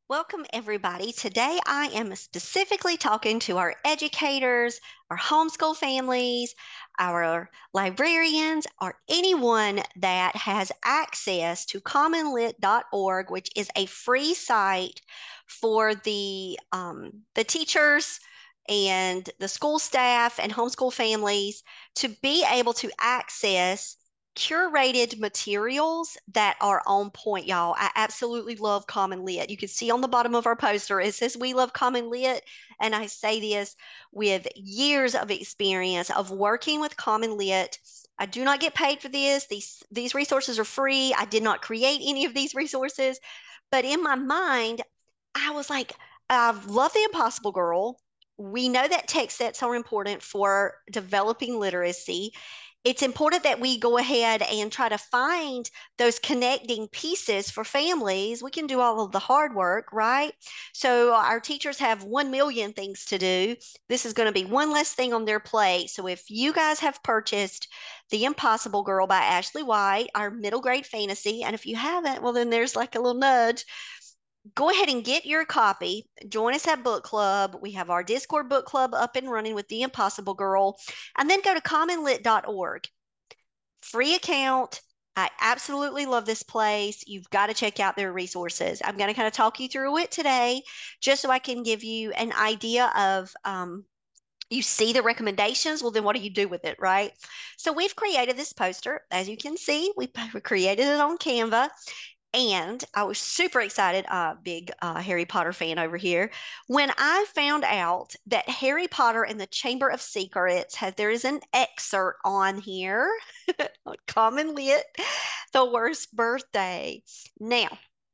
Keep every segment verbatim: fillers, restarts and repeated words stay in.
Welcome, everybody. Today, I am specifically talking to our educators, our homeschool families, our librarians, or anyone that has access to common lit dot org, which is a free site for the um, the teachers and the school staff and homeschool families to be able to access curated materials that are on point, y'all. I absolutely love Common Lit. You can see on the bottom of our poster, it says we love Common Lit. And I say this with years of experience of working with Common Lit. I do not get paid for this. These these resources are free. I did not create any of these resources. But in my mind, I was like, I love the Impossible Girl. We know that text sets are important for developing literacy. It's important that we go ahead and try to find those connecting pieces for families. We can do all of the hard work, right? So our teachers have one million things to do. This is going to be one less thing on their plate. So if you guys have purchased The Impossible Girl by Ashley White, our middle grade fantasy, and if you haven't, well, then there's like a little nudge. Go ahead and get your copy. Join us at book club. We have our Discord book club up and running with The Impossible Girl. And then go to common lit dot org. Free account. I absolutely love this place. You've got to check out their resources. I'm going to kind of talk you through it today just so I can give you an idea of um, you see the recommendations. Well, then what do you do with it, right? So we've created this poster. As you can see, we created it on Canva. And I was super excited, uh, big uh, Harry Potter fan over here, when I found out that Harry Potter and the Chamber of Secrets has there is an excerpt on here on Common Lit, The Worst Birthday. Now,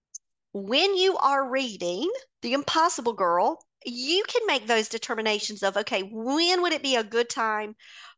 when you are reading The Impossible Girl, you can make those determinations of, okay, when would it be a good time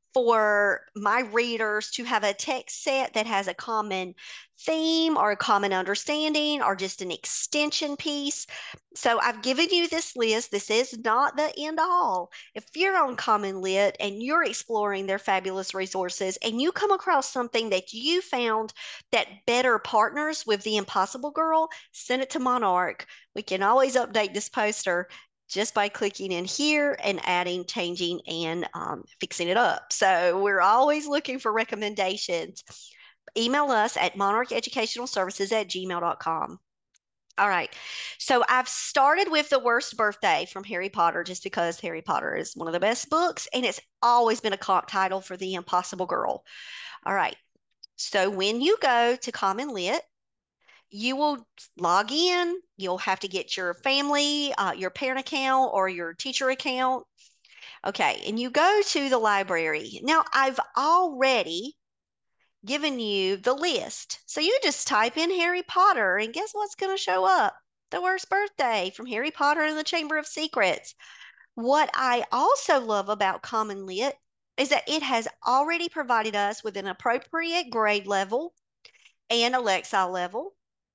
for my readers to have a text set that has a common theme or a common understanding or just an extension piece. So I've given you this list. This is not the end all. If you're on Common Lit and you're exploring their fabulous resources and you come across something that you found that better partners with The Impossible Girl, send it to Monarch. We can always update this poster just by clicking in here and adding, changing, and um, fixing it up. So we're always looking for recommendations. Email us at monarcheducationalservices at gmail dot com. All right. So I've started with The Worst Birthday from Harry Potter just because Harry Potter is one of the best books and it's always been a comp title for The Impossible Girl. All right. So when you go to Common Lit, you will log in. You'll have to get your family, uh, your parent account or your teacher account. Okay, and you go to the library. Now, I've already given you the list. So you just type in Harry Potter, and guess what's going to show up? The Worst Birthday from Harry Potter and the Chamber of Secrets. What I also love about Common Lit is that it has already provided us with an appropriate grade level and a Lexile level.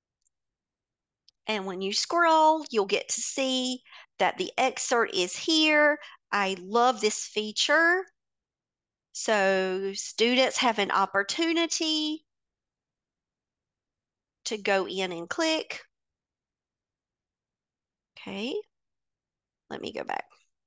And when you scroll, you'll get to see that the excerpt is here. I love this feature. So students have an opportunity to go in and click. Okay, let me go back.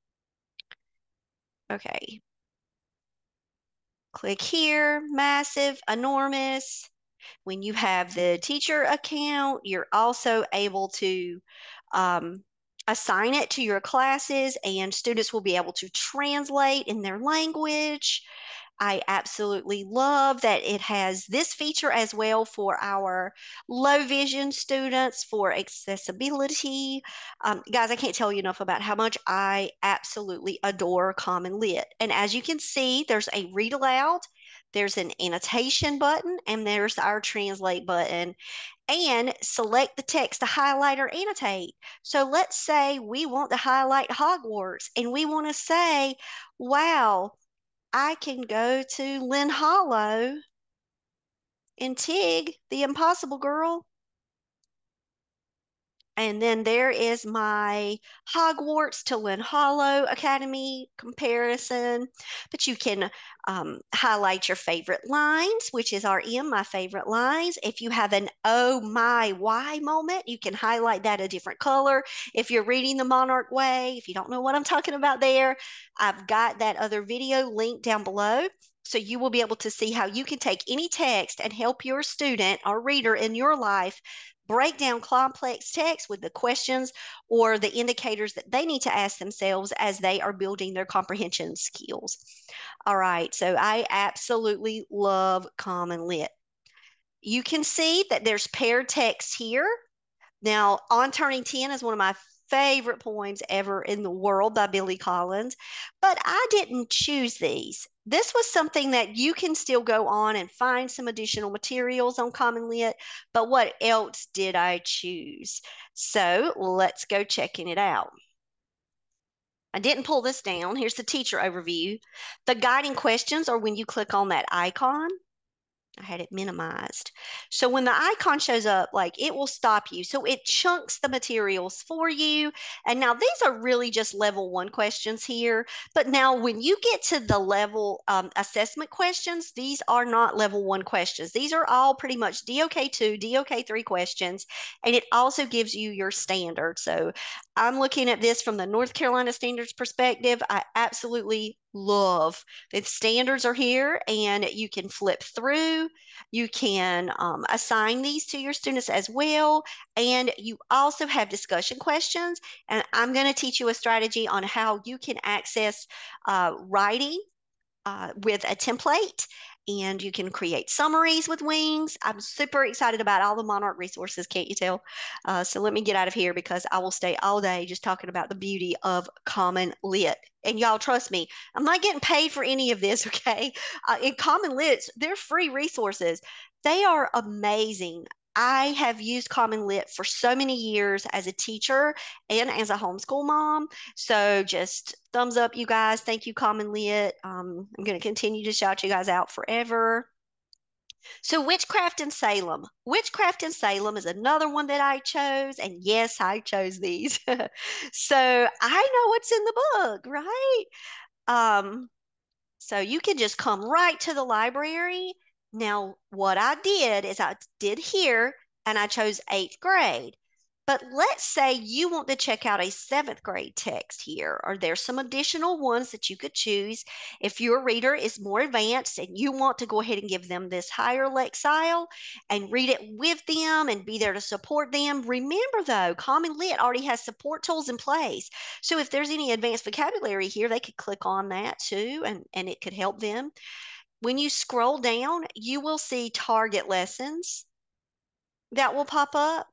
Okay, click here, massive, enormous. When you have the teacher account, you're also able to um, assign it to your classes, and students will be able to translate in their language. I absolutely love that it has this feature as well for our low vision students for accessibility. Um, guys, I can't tell you enough about how much I absolutely adore Common Lit. And as you can see, there's a read aloud, there's an annotation button, and there's our translate button. And select the text to highlight or annotate. So let's say we want to highlight Hogwarts and we want to say, wow, I can go to Lynn Hollow and Tig, the Impossible Girl. And then there is my Hogwarts to Lynn Hollow Academy comparison. But you can um, highlight your favorite lines, which is R M, my favorite lines. If you have an oh my why moment, you can highlight that a different color. If you're reading the Monarch Way, if you don't know what I'm talking about there, I've got that other video linked down below. So you will be able to see how you can take any text and help your student or reader in your life break down complex text with the questions or the indicators that they need to ask themselves as they are building their comprehension skills. All right, so I absolutely love Common Lit. You can see that there's paired text here. Now, On Turning ten is one of my favorite poems ever in the world by Billy Collins, but I didn't choose these. This was something that you can still go on and find some additional materials on Common Lit, but what else did I choose? So let's go checking it out. I didn't pull this down. Here's the teacher overview. The guiding questions are when you click on that icon. I had it minimized. So when the icon shows up, like it will stop you. So it chunks the materials for you. And now these are really just level one questions here. But now when you get to the level um, assessment questions, these are not level one questions. These are all pretty much D O K two, D O K three questions. And it also gives you your standard. So I'm looking at this from the North Carolina standards perspective. I absolutely love the standards are here and you can flip through. You can um, assign these to your students as well. And you also have discussion questions. And I'm going to teach you a strategy on how you can access uh, writing uh, with a template, and you can create summaries with Wings. I'm super excited about all the Monarch resources, can't you tell? Uh, so let me get out of here because I will stay all day just talking about the beauty of Common Lit. And y'all, trust me, I'm not getting paid for any of this, okay? Uh, in Common Lit, they're free resources. They are amazing. I have used Common Lit for so many years as a teacher and as a homeschool mom. So just thumbs up, you guys. Thank you, Common Lit. Um, I'm going to continue to shout you guys out forever. So, Witchcraft in Salem. Witchcraft in Salem is another one that I chose. And yes, I chose these. So, I know what's in the book, right? Um, so you can just come right to the library. Now, what I did is I did here and I chose eighth grade. But let's say you want to check out a seventh grade text here, or there's some additional ones that you could choose. If your reader is more advanced and you want to go ahead and give them this higher lexile and read it with them and be there to support them, remember though, Common Lit already has support tools in place. So if there's any advanced vocabulary here, they could click on that too, and, and it could help them. When you scroll down, you will see target lessons that will pop up.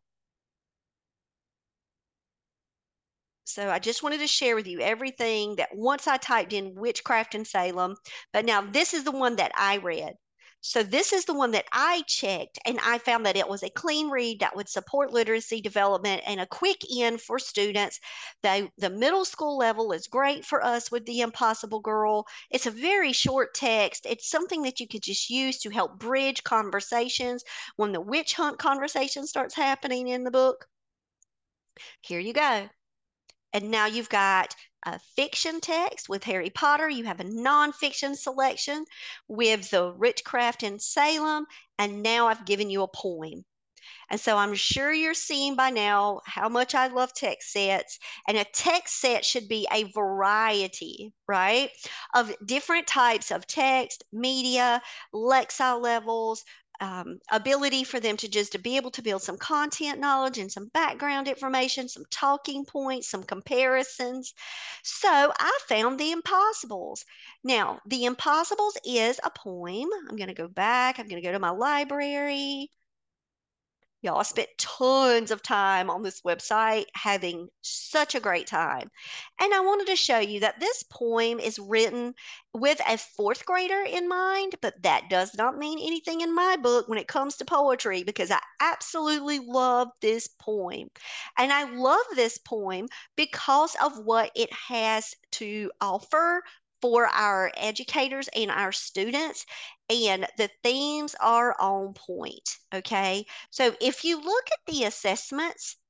So I just wanted to share with you everything that once I typed in Witchcraft in Salem, but now this is the one that I read. So this is the one that I checked, and I found that it was a clean read that would support literacy development and a quick in for students. The, the middle school level is great for us with The Impossible Girl. It's a very short text. It's something that you could just use to help bridge conversations when the witch hunt conversation starts happening in the book. Here you go. And now you've got a fiction text with Harry Potter. You have a nonfiction selection with the Witchcraft in Salem. And now I've given you a poem. And so I'm sure you're seeing by now how much I love text sets. And a text set should be a variety, right, of different types of text, media, lexile levels, um, ability for them to just to be able to build some content knowledge and some background information, some talking points, some comparisons. So I found The Impossibles. Now, The Impossibles is a poem. I'm going to go back. I'm going to go to my library. Y'all, I spent tons of time on this website having such a great time. And I wanted to show you that this poem is written with a fourth grader in mind, but that does not mean anything in my book when it comes to poetry because I absolutely love this poem. And I love this poem because of what it has to offer for our educators and our students. And the themes are on point. Okay. So if you look at the assessments,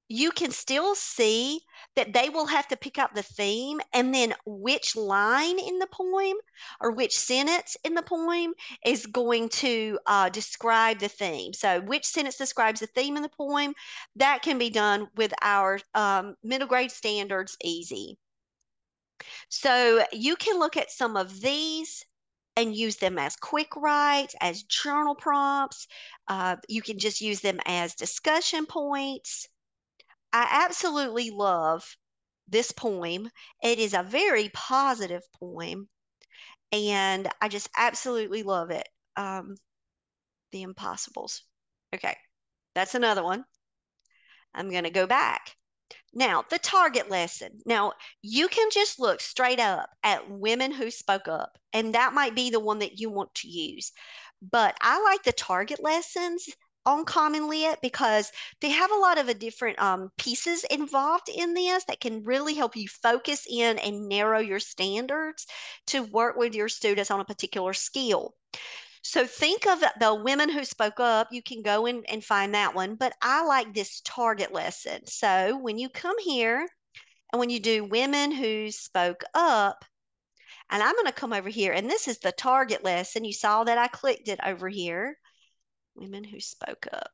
you can still see that they will have to pick up the theme and then which line in the poem or which sentence in the poem is going to uh, describe the theme. So, which sentence describes the theme in the poem? That can be done with our um, middle grade standards easy. So, you can look at some of these and use them as quick writes, as journal prompts. Uh, you can just use them as discussion points. I absolutely love this poem. It is a very positive poem, and I just absolutely love it. Um, The Impossibles. Okay, that's another one. I'm going to go back. Now, the target lesson. Now, you can just look straight up at women who spoke up, and that might be the one that you want to use. But I like the target lessons on Common Lit because they have a lot of a different um, pieces involved in this that can really help you focus in and narrow your standards to work with your students on a particular skill. So think of the women who spoke up. You can go in and find that one. But I like this target lesson. So when you come here and when you do women who spoke up, and I'm going to come over here, and this is the target lesson. You saw that I clicked it over here. Women who spoke up.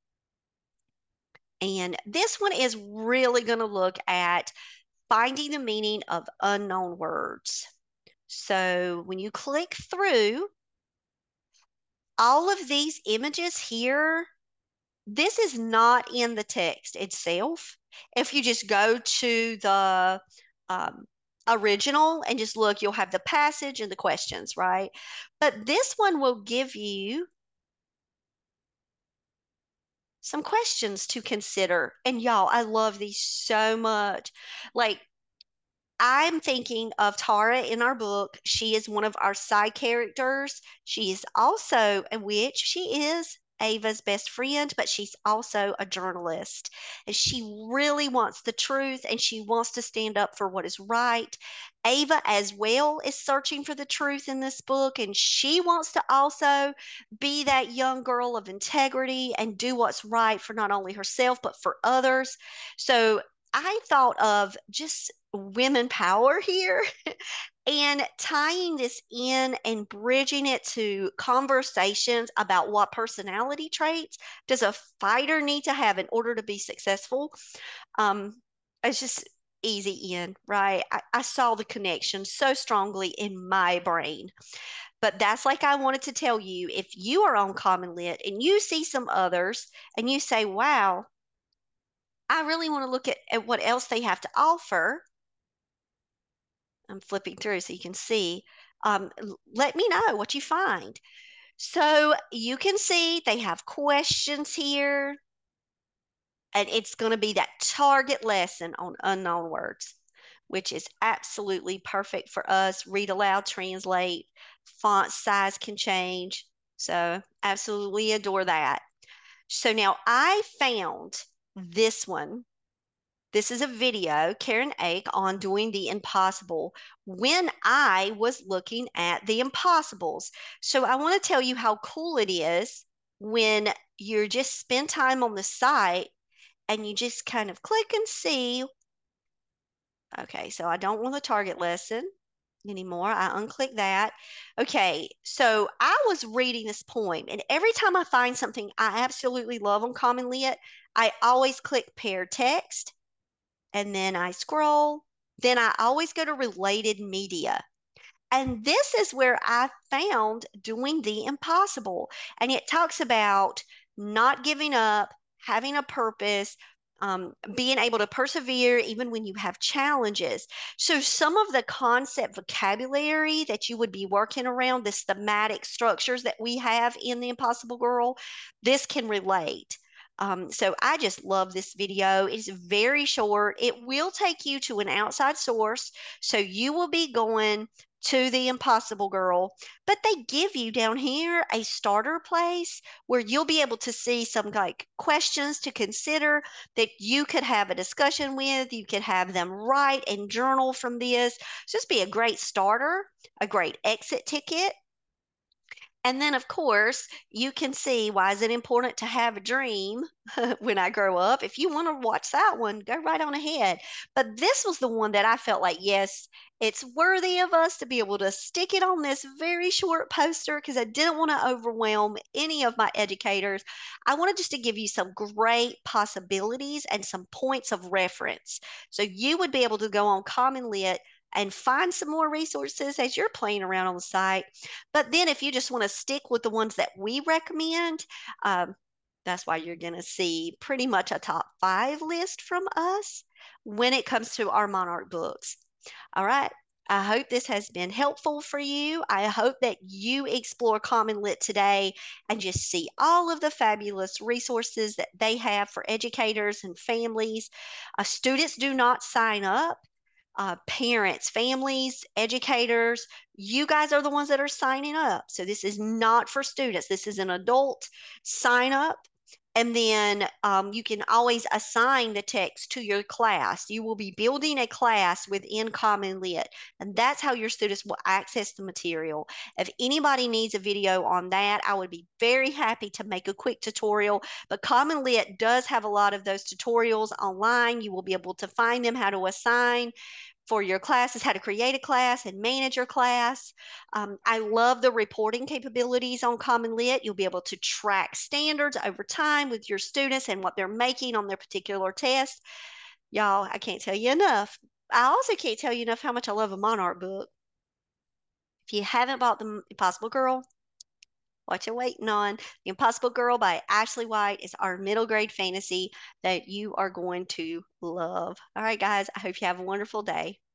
And this one is really going to look at finding the meaning of unknown words. So when you click through, all of these images here, this is not in the text itself. If you just go to the um, original and just look, you'll have the passage and the questions, right? But this one will give you some questions to consider. And y'all, I love these so much. Like, I'm thinking of Tara in our book. She is one of our side characters. She is also a witch. She is Ava's best friend, but she's also a journalist. And she really wants the truth and she wants to stand up for what is right. Ava, as well, is searching for the truth in this book, and she wants to also be that young girl of integrity and do what's right for not only herself, but for others. So I thought of just women power here and tying this in and bridging it to conversations about what personality traits does a fighter need to have in order to be successful. Um, it's just easy in, right? I, I saw the connection so strongly in my brain. But that's like I wanted to tell you if you are on Common Lit and you see some others and you say, wow, I really want to look at, at what else they have to offer. I'm flipping through so you can see. Um, let me know what you find. So you can see they have questions here, and it's going to be that target lesson on unknown words, which is absolutely perfect for us. Read aloud, translate, font size can change. So absolutely adore that. So now I found this one. This is a video, Karen Ake, on doing the impossible when I was looking at the impossibles. So I want to tell you how cool it is when you just spend time on the site and you just kind of click and see. Okay, so I don't want the target lesson anymore. I unclick that. Okay, so I was reading this poem, and every time I find something I absolutely love on Common Lit, I always click pair text and then I scroll. Then I always go to related media. And this is where I found doing the impossible. And it talks about not giving up, having a purpose, um, being able to persevere even when you have challenges. So, some of the concept vocabulary that you would be working around, this thematic structures that we have in The Impossible Girl, this can relate. Um, so I just love this video. It's very short. It will take you to an outside source. So you will be going to the Impossible Girl, but they give you down here a starter place where you'll be able to see some like questions to consider that you could have a discussion with. You could have them write and journal from this. So this be a great starter, a great exit ticket. And then, of course, you can see why is it important to have a dream when I grow up. If you want to watch that one, go right on ahead. But this was the one that I felt like, yes, it's worthy of us to be able to stick it on this very short poster because I didn't want to overwhelm any of my educators. I wanted just to give you some great possibilities and some points of reference. So you would be able to go on Common Lit and find some more resources as you're playing around on the site. But then if you just want to stick with the ones that we recommend, um, that's why you're going to see pretty much a top five list from us when it comes to our Monarch books. All right. I hope this has been helpful for you. I hope that you explore Common Lit today and just see all of the fabulous resources that they have for educators and families. Uh, students do not sign up. Uh, parents, families, educators, you guys are the ones that are signing up. So this is not for students. This is an adult sign up. And then um, you can always assign the text to your class. You will be building a class within Common Lit, and that's how your students will access the material. If anybody needs a video on that, I would be very happy to make a quick tutorial. But Common Lit does have a lot of those tutorials online. You will be able to find them, how to assign for your classes, how to create a class and manage your class. Um, I love the reporting capabilities on Common Lit. You'll be able to track standards over time with your students and what they're making on their particular test. Y'all, I can't tell you enough. I also can't tell you enough how much I love a Monarch book. If you haven't bought The Impossible Girl, what you waiting on? The Impossible Girl by Ashley White is our middle grade fantasy that you are going to love. All right, guys, I hope you have a wonderful day.